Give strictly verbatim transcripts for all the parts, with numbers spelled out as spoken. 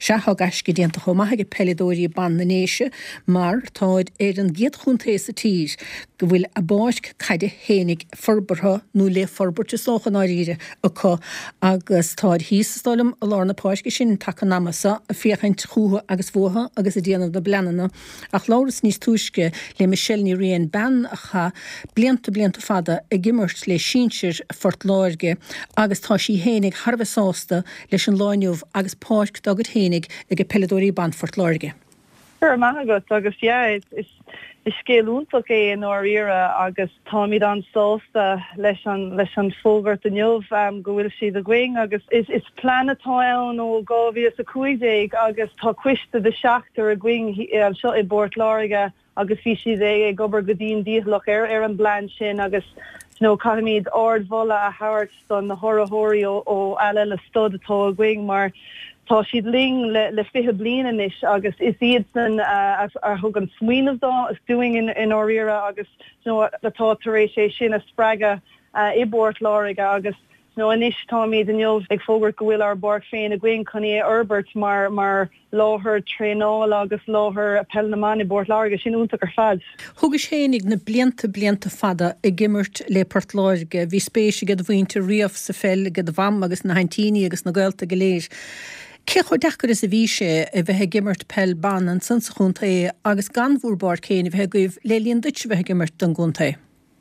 Seaá gasci déanta chomaige pedóí ban na néise, mar táid ar an géad chuntééis a tír go bhfuil a báisc caiide hénig forbartha nó le forbarte sóchan áíre a có agus táid hístáilm a lána páisce sin take namasa a fiochaint chuútha agus bmhtha agus a déanamh na bleanana ach láras níos túisce le Michelle ní rion ben a cha blianta blianta fada a gimmert le sínsir fort láirge agus tá sí hénig harbhesásta leis an láineh agus páisc dagad hénig ag go pedóí ban fort láirge. Sure, mágat agus yeah, is is is scéúntaach é an áíire agus táid an sásta leis an leis an fógart an jobh um, go bhfuil siad a going agus is is planetáin ó gáhíos a cuiidéig agus tá cuiiste de seachtar a going an seo i bord láige agus bhí siad é ag gobar go dtíon díotlach ar ar an blann sin agus no caimiid ard bhola a hart don na thorathirí ó ó eile le stud atá a going mar tá siad ling le, le fiche blian is agus is iad san uh, ar thug an smuoinmh dá is doing in, in áíire agus no, letá taréis sé sin a sppraga uh, i bord láige agus no, inis táid an jobh ag fógur go bhfuil ar bar féin a gcuin chuní Herbert mar mar láthair tréáil agus láthair a pellnaán i bord láige sin úntaach ar fad. Thugus hénig na blianta blianta fada i gimmert le Port Láirge, hí spéisi go bhhainte riamh sa fel go bham agus na haintíine agus na Gaelta go léir. Cé chu dechar is a bhí sé a bheitthe gimmert pell ban an san chunta é agus ganmhúrbar céin bheitthe goibh lélíonn duit bheitthe gimmert don gúnta.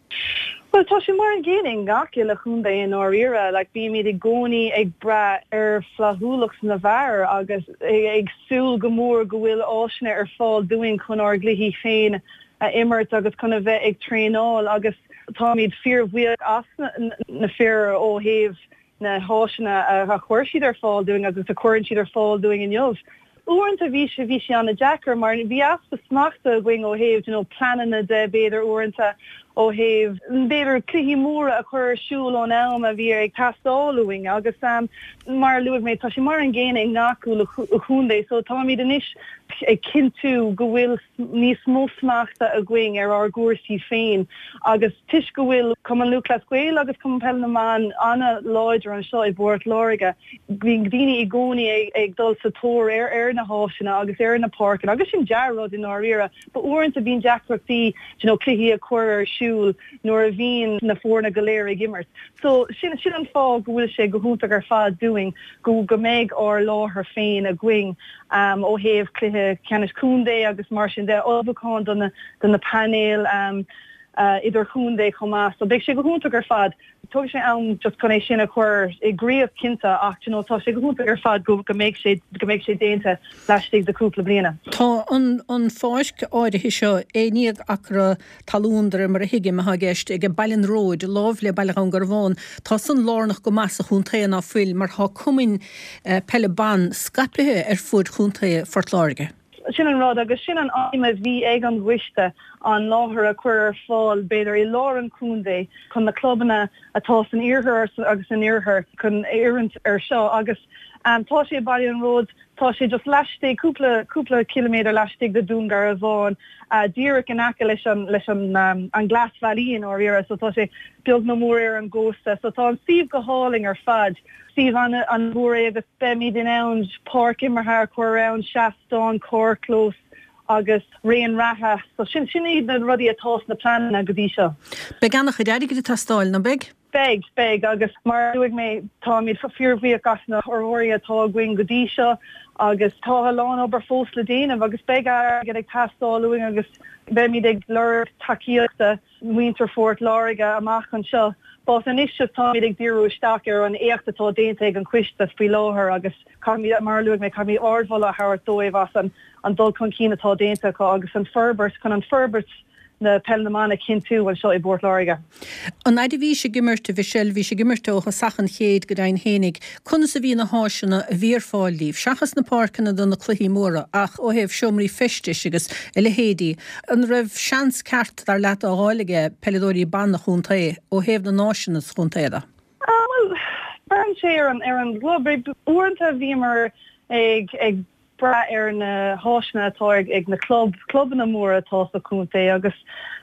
Well, tá sé mar an ggéing gaci le chunda in áíire, le bí míad i gcónaí ag bra ar flathúlachs na bhar agus ag súil go mór go bhfuil áisne ar fáil doing chun ár gluhí féin a immert agus chuna bheith ag tréáil agus tá míad fear bhuiag as na fear ó héamh na háisina a chuirsiad ar fáil doing agus a chuirn siad ar fáil doing in jobh. Uanta bhí sé bhí sé anna Jackar mar bhí as sa smachta going ó héamh you know, planana de béidir uanta ó héamh béidir cluhí móra a chur siúil ón am a bhí ag tastáúing agus um, mar luigh méid tá sé mar an ggéine ag nachú le chundé, so tá míad inis ag cinú go bhfuil níos mó smachta a going ar ar gúirsí féin agus tuis go bhfuil cum an luúclas gcuil agus cum pellnaán anna láidir an seo i bord láige bhín daoine i gcónaí ag, ag dul sa tóir ar ar na háisina agus ar na parkin agus sin dearrod in áíire, ba uanta bhín Jackrochtaí you know, cluhí a chuir siúil nuair a bhín na fórna goléir ag immert. So sin sin an fá go bhfuil sé go húntaach ar fád doing go go méid ar láthair féin a going um, ó héamh cluthe ceannis cúndé agus mar sin de ábhaáin don na panéil um, uh, idir chundé chomá, so beag sé go húntaach ar fad. Tug sé an just conné sin a chuir i gríomh cinnta ach you know, tá sé go húntaach ar fad go go méid sé go méid sé déanta leistigh de cúpla bliana. Tá an an fáisc áirithe seo éíag acra talúndar mar a hiige me ha gist ag bailin róid láh le bailach an gur bháin tá san lánach go measa chuntaí á fuil mar há cumin uh, pelle ban scaplathe ar fud chuntaí Fort Láirge. Sin an rád agus sin an aime bhí ag an bhuiiste an láthair a chuir ar fáil beidir i lá an cúndé chun na clubbanna atá san iarthar agus an iarthar chun éirint ar seo agus um, tá sé bailí an ród tá sé just leistigh cúpla cúpla kilométer leistigh de dúngar a bháin uh, díreach an aice leis an leis an um, an Glas Valley in áíire, so tá sé beag na mór ar an ggósta, so tá an Steve go háling ar fad. Steve an an bhór agus bemid in ann park immer haar chuir ann Shaston, Corclose agus réon ratha, so sin sin iad na rudí atá na plan a go dtí seo. Be gannach chu deirigh go tastáil na beg? Beg, beg, agus mar luigh mé tá míad fa fearbhí a gasna orhóí atá going go dtí seo agus tá lán obair fós le déanamh agus beg ar get ag tastáúing agus bemid ag lur takeíochta Winter Fort Láirge amach an seo. Bás an isise táid ag dtíú isteach ar an éachtatá déanta ag an cuiiste fao láthair agus mar luigh mé chaimí ardmhil a thar dóibh as an an dul chun cínatá déanta agus an ferbert chun an ferbert na pellnamána cinú an seo i Bord Láirge. An idir bhí sé gimmerte bhí sell bhí sé gimmertócha sachan chéad go dain hénig chuna sa bhí na háisina a bhíorfáil líf seachas na parcanna don na cluhí móra ach ó héh siomraí festis agus i le héadí an raibh seans ceart ar leat á háige pedóí ban na chuntaí ó héh na náisina chuntaida. Ah, well, burn sé ar an ar an glob uanta bhí mar ag ag bra ar na háisna atá ag na club clubban na móra atá sa cúntaí agus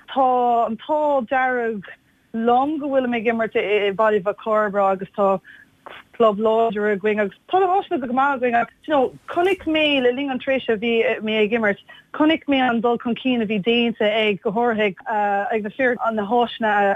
tá an tá dearg long go bhfuil mé gimmert i body a carbra agus tá club lodger going to go going you know conic me le ling an trisha vi me gimmert conic me an dul concina vi dainte ag gohorhig uh ag the fear on the hoshna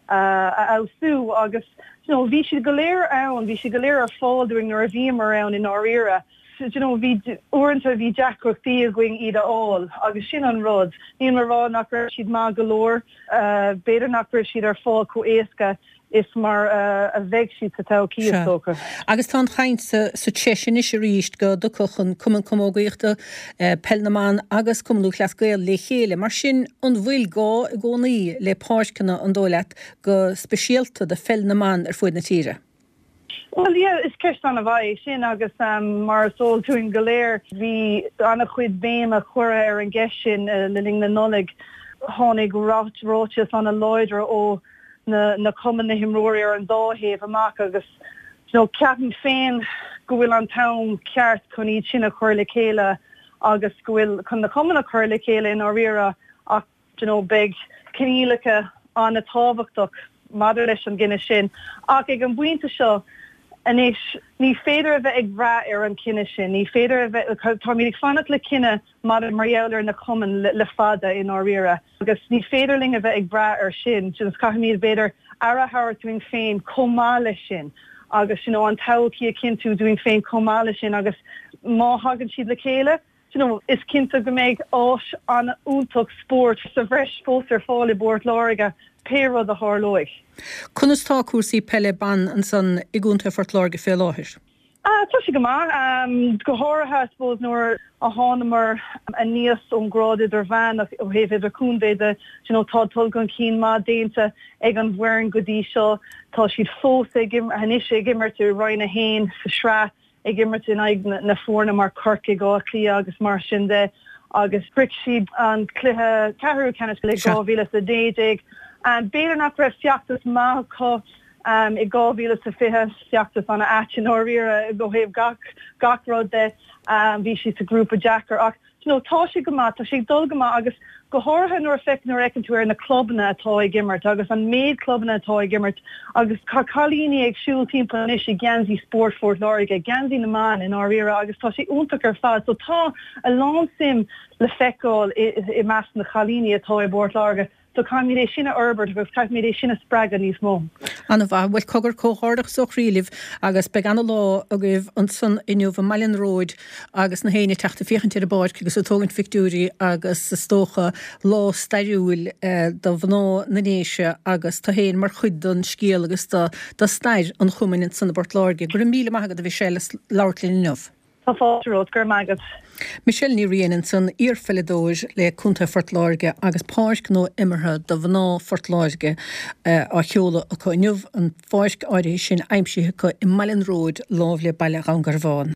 uh au su agus you know vi should galer out vi should galer fall doing the review around in our era you know vi orintha vi jack thea going ida all agus sin an rods ni mar ra nach she'd ma galore uh better nach she'd ar fall co eska is mar uh, a bheith si sa tau cíochtócha. Agus tá chaint sa tesin is ríist go do cochan cuman comógaíochta pelnaán agus cumlú leascail le chéile, mar sin an bhfuil gá gcónaí le páiscinna an dóileat go speisialta de felnaán ar fuid na tíre. Well, yeah, is ceist an a bhaid sin agus um, mar sóil tú in galéir hí anna chuid béim a chura ar an gceisisin uh, le ling na nolig tháinig ráiteas an a loidre ó na na common na himróí ar an dáhéh amach agus you know ceapan féin go bhfuil an town ceart chun iad sin a chuir le chéile agus go bhfuil chun na common a chuir le chéile in áíra ach you know big cinílacha an na táhachtach madidir leis an gine sin ach ag an buinte seo anis ní féidir a bheith ag bhrá ar an cinenne sin, ní féidir a bheith tá míid fannach le cinenne mar an marheallar na common le, le fada in áíra agus ní féidirling a bheith ag bhrá ar sin, sin ca míad beidir arathir doing féin comáile sin agus you know, an taí a cinú doing féin comáile sin agus má hagann siad le chéile. You know, is cinnta go méid áis an úntaach sport sa bhreis fósar fála bord láige péra a hálóig. Cunas tá cuasaí pelle ban an san i gúnta fort láige fé láthir? Ah, tá si go má. Um, go háirithe suppose nóir a hánamar a níos ón gráid ar bhean ó héh idir cúnvéide you know, tá tulgan cín má déanta ag an bhhain godí seo tá siad fós ag haníise gimmertú roiinna héin sa shrá ag gimmertú ag na, na fórna mar corca gá clí agus mar sin de agus bric siad an cluthe cehrú cenis le gáhíle a déideag an béidir nach raibh seachtas má có um, i gáhíle sa fithe seachtas anna atin áíra go héh gach gachród de um, bhí si sa grúpa Jackar ach you know, tá si go má tá si dul go má agus go háirtha nuair feic nuair eicinn tú ar na clubna atá ag gimmert agus an méid clubna atá ag gimmert agus cá chalíní ag siúil timppla is i Ganzi Sport Fort Láige Ganzi na man in áíra agus tá si úntaach ar fad so tá a lá sim le feicáil i, i, i meas na chalíní atá i Bord Láige. So can mi sinna Herbert agus can mi sinna spraga níos mó. Anna bha bhfuil cogur cóthardach soch riilih agus be anna lá a gibh an san inniuh Malin Road agus na héine teachta fiochan tíar a báid agus a tógann fictúrí agus sa stócha lá stairiúil do bhná na néise agus tá héin mar chuid don scéal agus tá stair an chumainn san na Bord Láige. Gur míle maigad a bhí sé leirlín inniuh. Tá fáród gur maigad. Michelle ní rianaan san íorfelidóir le cúnta Fort Láige agus páirc nó imirthe do bhná Fort Láige uh, á cheola a chuinniuh an fáisc áirí sin aimsíthe go i Malin Road lábh le bailile an Garváin.